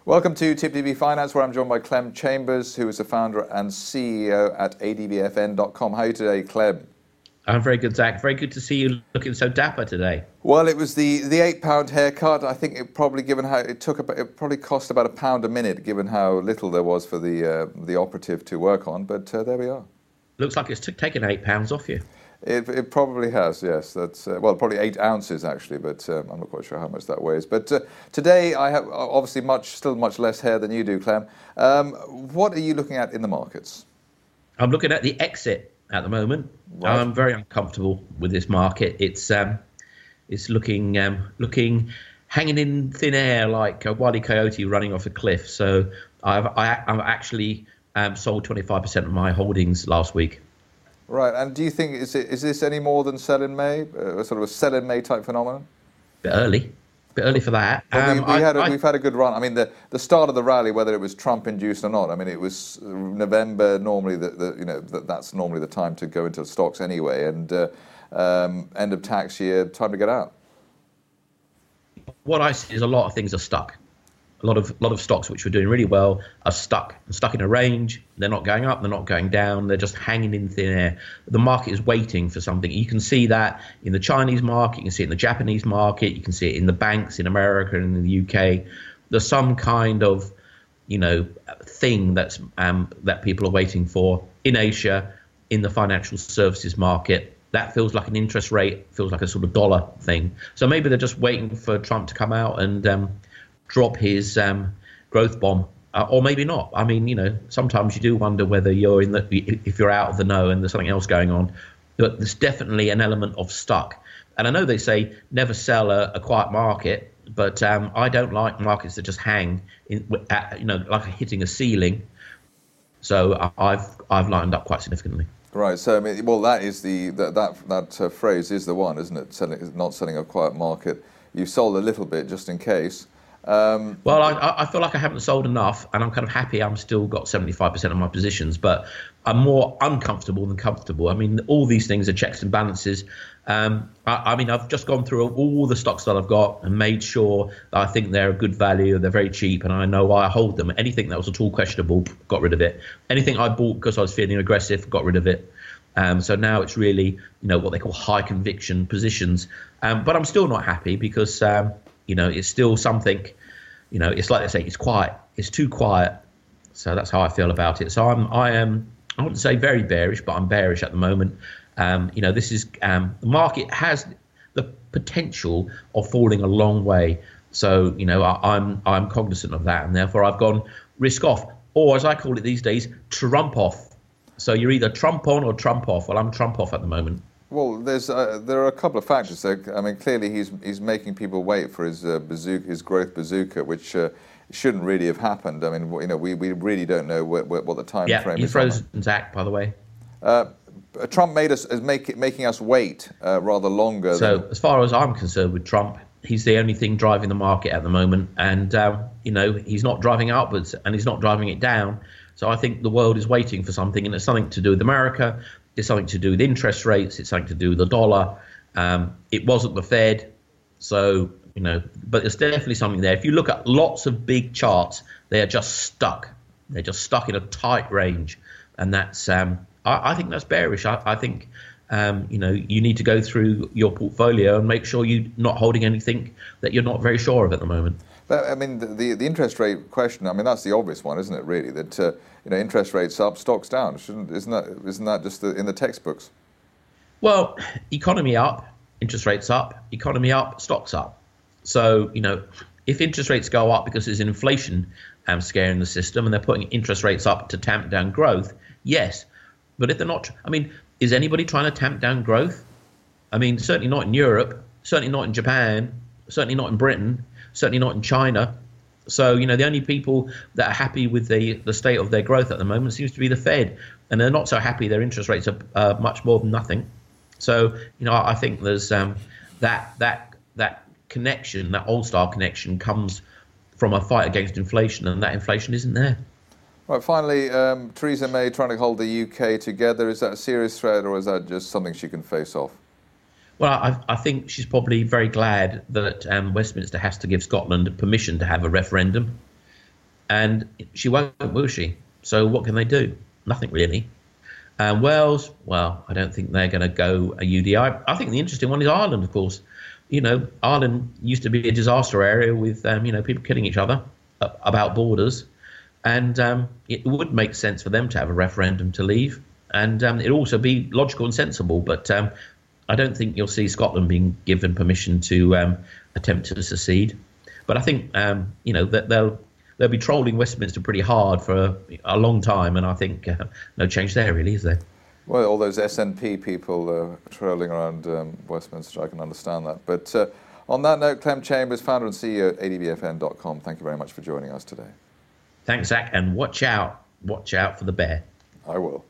Welcome to TipTV Finance, where I'm joined by Clem Chambers, who is the founder and CEO at adbfn.com. How are you today, Clem? I'm very good, Zach. Very good to see you looking so dapper today. Well, it was the £8 haircut. I think it probably, given how it probably cost about £1 a minute, given how little there was for the operative to work on. But there we are. Looks like it's taken £8 off you. It probably has, yes. That's well, probably 8 ounces actually, but I'm not quite sure how much that weighs. But today I have obviously still much less hair than you do, Clem. What are you looking at in the markets? I'm looking at the exit at the moment. Right. I'm very uncomfortable with this market. It's looking hanging in thin air like a wily coyote running off a cliff. So I've actually sold 25% of my holdings last week. Right, and do you think is this any more than sell in May, sort of a sell in May type phenomenon? Bit early for that. We've had a good run. I mean, the start of the rally, whether it was Trump induced or not, I mean, it was November normally. That's normally the time to go into stocks anyway, and end of tax year, time to get out. What I see is a lot of things are stuck. A lot of stocks which were doing really well are stuck in a range. They're not going up, they're not going down, they're just hanging in thin air. The market is waiting for something. You can see that in the Chinese market, you can see it in the Japanese market, you can see it in the banks in America and in the UK. There's some kind of, thing that people are waiting for in Asia, in the financial services market. That feels like an interest rate, feels like a sort of dollar thing. So maybe they're just waiting for Trump to come out and drop his growth bomb, or maybe not. I mean, sometimes you do wonder whether if you're out of the know and there's something else going on. But there's definitely an element of stuck. And I know they say never sell a quiet market, but I don't like markets that just hang like hitting a ceiling. So I've lightened up quite significantly. Right. So I mean, well, that is that phrase is the one, isn't it? Not selling a quiet market. You've sold a little bit just in case. Well, I feel like I haven't sold enough, and I'm kind of happy I'm still got 75% of my positions, but I'm more uncomfortable than comfortable. I mean, all these things are checks and balances. I mean, I've just gone through all the stocks that I've got and made sure that I think they're a good value, they're very cheap, and I know why I hold them. Anything that was at all questionable, got rid of it. Anything I bought because I was feeling aggressive, got rid of it. So now it's really, what they call high conviction positions. But I'm still not happy because, it's still something, it's like they say, it's quiet. It's too quiet. So that's how I feel about it. So I wouldn't say very bearish, but I'm bearish at the moment. This is the market has the potential of falling a long way. So, I'm cognizant of that, and therefore I've gone risk off, or as I call it these days, Trump off. So you're either Trump on or Trump off. Well, I'm Trump off at the moment. Well, there are a couple of factors there. I mean, clearly he's making people wait for his growth bazooka, which shouldn't really have happened. I mean, we really don't know what the time frame is. Yeah, you frozen, Zach, by the way. Trump making us wait rather longer. So as far as I'm concerned with Trump, he's the only thing driving the market at the moment, and he's not driving upwards and he's not driving it down. So I think the world is waiting for something, and it's something to do with America. It's something to do with interest rates. It's something to do with the dollar. It wasn't the Fed. So, but there's definitely something there. If you look at lots of big charts, they are just stuck. They're just stuck in a tight range. And that's, I think that's bearish. I think, you need to go through your portfolio and make sure you're not holding anything that you're not very sure of at the moment. But I mean, the interest rate question, I mean, that's the obvious one, isn't it, really? That, interest rates up, stocks down. Isn't that just in the textbooks? Well, economy up, interest rates up, economy up, stocks up. So, if interest rates go up because there's inflation scare in the system and they're putting interest rates up to tamp down growth, yes. But if they're not, is anybody trying to tamp down growth? I mean, certainly not in Europe, certainly not in Japan, certainly not in Britain, certainly not in China. So, the only people that are happy with the state of their growth at the moment seems to be the Fed. And they're not so happy their interest rates are much more than nothing. So, I think there's that connection, that old-style connection comes from a fight against inflation, and that inflation isn't there. Right, finally, Theresa May trying to hold the UK together. Is that a serious threat, or is that just something she can face off? Well, I think she's probably very glad that Westminster has to give Scotland permission to have a referendum. and she won't, will she? So what can they do? Nothing really. Wales, well, I don't think they're going to go a UDI. I think the interesting one is Ireland, of course. Ireland used to be a disaster area with, people killing each other about borders. And it would make sense for them to have a referendum to leave. And it'd also be logical and sensible. But I don't think you'll see Scotland being given permission to attempt to secede. But I think, that they'll be trolling Westminster pretty hard for a long time. And I think no change there, really, is there? Well, all those SNP people trolling around Westminster, I can understand that. But on that note, Clem Chambers, founder and CEO at adbfn.com, thank you very much for joining us today. Thanks, Zach, and watch out for the bear. I will.